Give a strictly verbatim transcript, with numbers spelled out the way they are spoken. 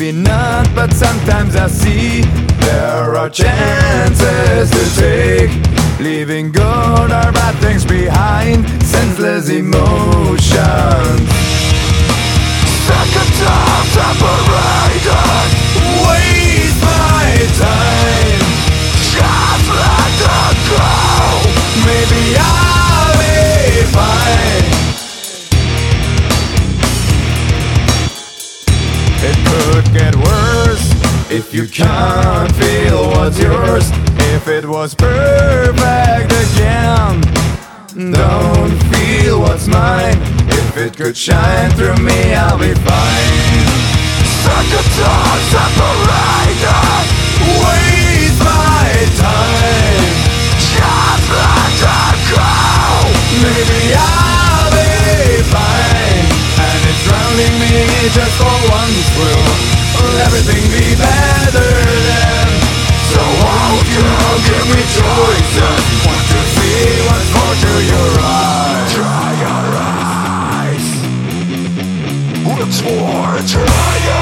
Maybe not, but sometimes I see there are chances to take, leaving good or bad things behind, senseless emotions. Second time separated, waste my time, just let it go, maybe I'll be fine. It could get worse if you can't feel what's yours. If it was perfect again, don't feel what's mine. If it could shine through me, I'll be fine. Second time separated, waste my time, just let it go, maybe I'll be fine. And it's drowning me just for one thrill. Will everything be better then? So won't you give me choices? Want to see what's more to your eyes. Try your eyes. What's more, try your